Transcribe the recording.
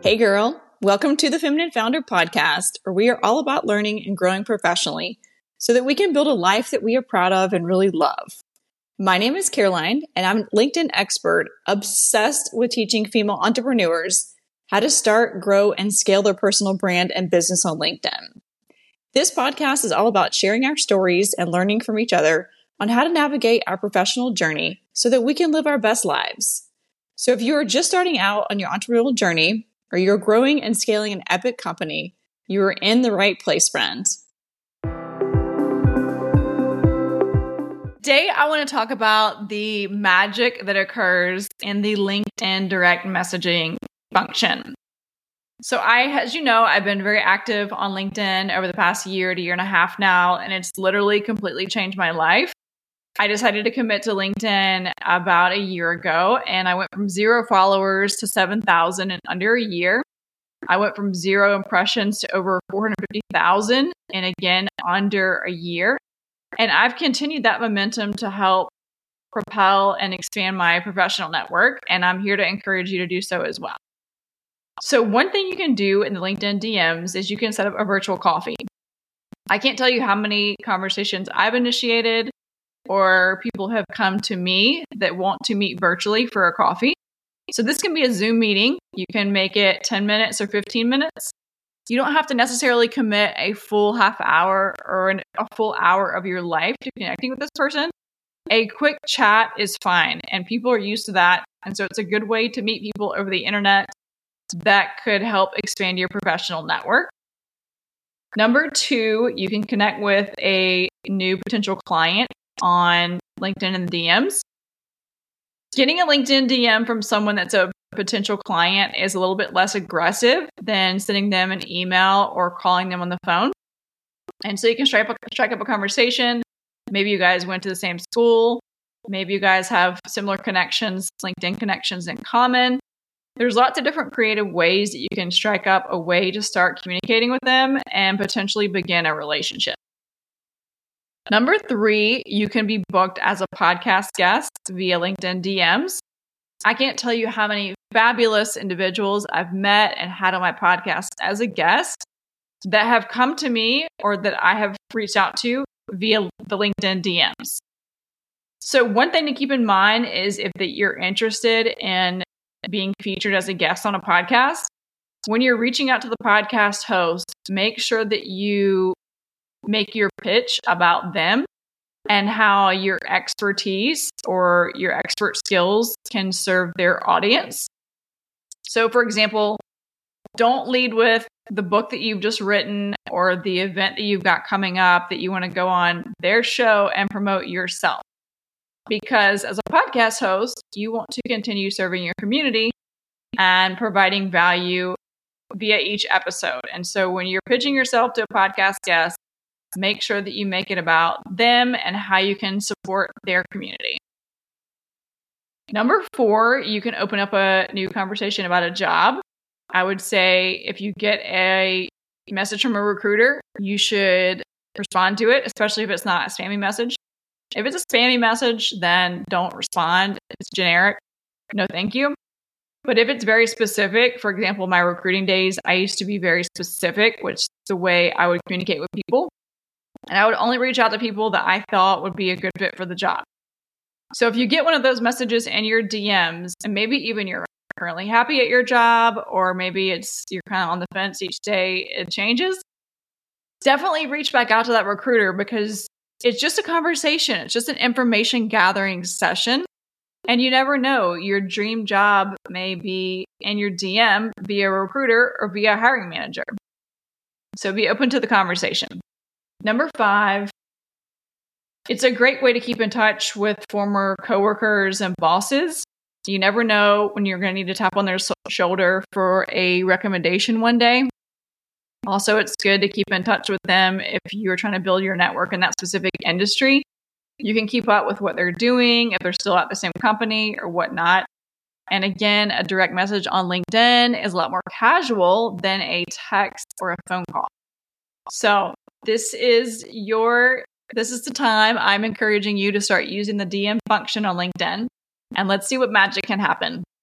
Hey girl, welcome to the Feminine Founder Podcast, where we are all about learning and growing professionally so that we can build a life that we are proud of and really love. My name is Caroline, and I'm a LinkedIn expert obsessed with teaching female entrepreneurs how to start, grow, and scale their personal brand and business on LinkedIn. This podcast is all about sharing our stories and learning from each other on how to navigate our professional journey so that we can live our best lives. So if you are just starting out on your entrepreneurial journey, or you're growing and scaling an epic company, you are in the right place, friends. Today, I want to talk about the magic that occurs in the LinkedIn direct messaging function. So as you know, I've been very active on LinkedIn over the past year to year and a half now, and it's literally completely changed my life. I decided to commit to LinkedIn about a year ago, and I went from 0 followers to 7,000 in under a year. I went from 0 impressions to over 450,000, and again, under a year. And I've continued that momentum to help propel and expand my professional network, and I'm here to encourage you to do so as well. So one thing you can do in the LinkedIn DMs is you can set up a virtual coffee. I can't tell you how many conversations I've initiated or people have come to me that want to meet virtually for a coffee. So this can be a Zoom meeting. You can make it 10 minutes or 15 minutes. You don't have to necessarily commit a full half hour or a full hour of your life to connecting with this person. A quick chat is fine, and people are used to that. And so it's a good way to meet people over the internet that could help expand your professional network. Number 2, you can connect with a new potential client on LinkedIn in the DMs. Getting a LinkedIn DM from someone that's a potential client is a little bit less aggressive than sending them an email or calling them on the phone. And so you can strike up a conversation. Maybe you guys went to the same school. Maybe you guys have similar connections, LinkedIn connections in common. There's lots of different creative ways that you can strike up a way to start communicating with them and potentially begin a relationship. Number 3, you can be booked as a podcast guest via LinkedIn DMs. I can't tell you how many fabulous individuals I've met and had on my podcast as a guest that have come to me or that I have reached out to via the LinkedIn DMs. So one thing to keep in mind is if that you're interested in being featured as a guest on a podcast, when you're reaching out to the podcast host, make sure that you make your pitch about them and how your expertise or your expert skills can serve their audience. So, for example, don't lead with the book that you've just written or the event that you've got coming up that you want to go on their show and promote yourself. Because as a podcast host, you want to continue serving your community and providing value via each episode. And so when you're pitching yourself to a podcast guest, make sure that you make it about them and how you can support their community. Number 4, you can open up a new conversation about a job. I would say if you get a message from a recruiter, you should respond to it, especially if it's not a spammy message. If it's a spammy message, then don't respond. If it's generic, no thank you. But if it's very specific, for example, my recruiting days, I used to be very specific, which is the way I would communicate with people. And I would only reach out to people that I thought would be a good fit for the job. So if you get one of those messages in your DMs, and maybe even you're currently happy at your job, or maybe you're kind of on the fence each day, it changes, definitely reach back out to that recruiter because it's just a conversation. It's just an information gathering session. And you never know, your dream job may be in your DM via a recruiter or via a hiring manager. So be open to the conversation. Number 5, it's a great way to keep in touch with former coworkers and bosses. You never know when you're going to need to tap on their shoulder for a recommendation one day. Also, it's good to keep in touch with them if you're trying to build your network in that specific industry. You can keep up with what they're doing, if they're still at the same company or whatnot. And again, a direct message on LinkedIn is a lot more casual than a text or a phone call. So this is the time I'm encouraging you to start using the DM function on LinkedIn, and let's see what magic can happen.